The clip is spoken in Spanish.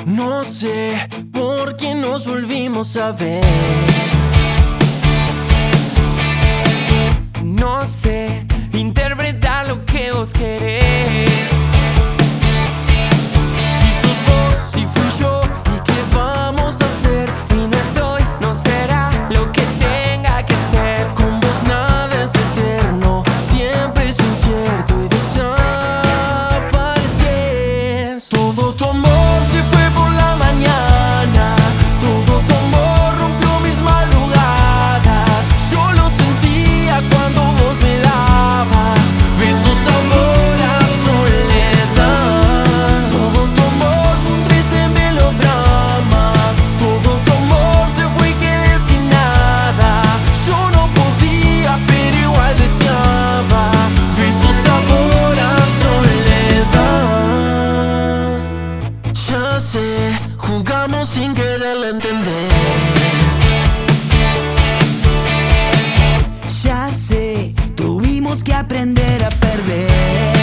No sé por qué nos volvimos a ver. No sé interpretar lo que vos querés. Si sos vos, si fui yo, ¿y qué vamos a hacer? Si no es hoy, no será lo que tenga que ser. Con vos nada es eterno, siempre es incierto y desapareces. Todo tu amor se fue por la mañana, todo tu amor rompió mis madrugadas. Yo lo sentía cuando vos me dabas besos, sabor a soledad. Todo tu amor fue un triste melodrama, todo tu amor se fue y quedé sin nada. Yo no podía, pero igual deseaba besos, sabor a soledad. Ya sé, jugamos sin quererlo entender. Ya sé, tuvimos que aprender a perder.